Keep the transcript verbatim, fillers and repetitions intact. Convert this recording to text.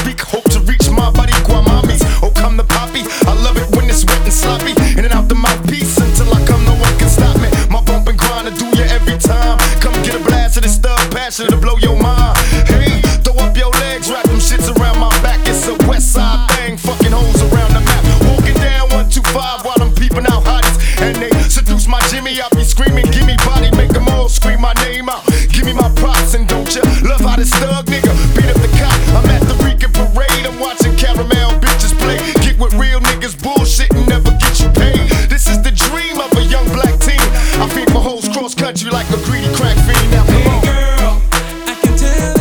speak, hope to reach my body, Guamamis. Oh, come the poppy, I love it when it's wet and sloppy. In and out the mouthpiece until I come, no one can stop me. My bump and grind, I do you every time. Come get a blast of this stuff, passion to blow your mind. Hey, throw up your legs, wrap them shits around my back. It's a west side thing, fucking hoes around the map. Walking down one two five while I'm peeping out hotties. And they seduce my Jimmy, I be screaming, give me body, make them all scream my name out. Give me my props and don't you love how this thug nigga beat up the